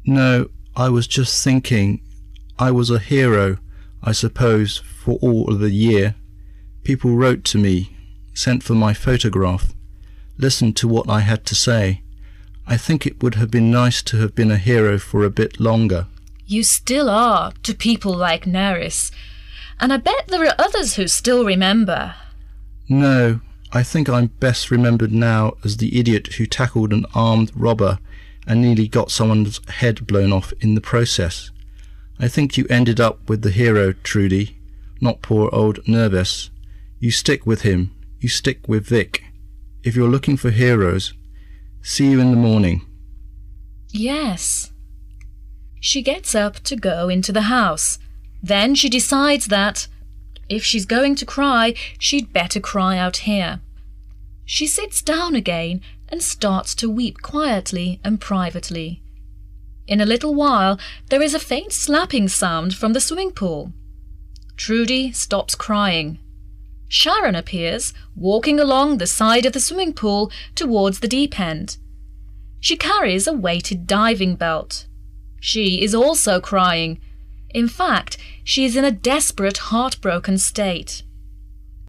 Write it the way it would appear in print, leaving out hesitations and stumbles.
No, I was just thinking I was a hero, I suppose, for all of the year. People wrote to me, sent for my photograph, listened to what I had to say. I think it would have been nice to have been a hero for a bit longer. You still are, to people like Nerys. And I bet there are others who still remember. No, I think I'm best remembered now as the idiot who tackled an armed robber and nearly got someone's head blown off in the process. I think you ended up with the hero, Trudy, not poor old Nervous. You stick with him. You stick with Vic. If you're looking for heroes, see you in the morning. Yes. She gets up to go into the house. Then she decides that, if she's going to cry, she'd better cry out here. She sits down again and starts to weep quietly and privately. In a little while, there is a faint slapping sound from the swimming pool. Trudy stops crying. Sharon appears, walking along the side of the swimming pool towards the deep end. She carries a weighted diving belt. She is also crying. In fact, she is in a desperate, heartbroken state.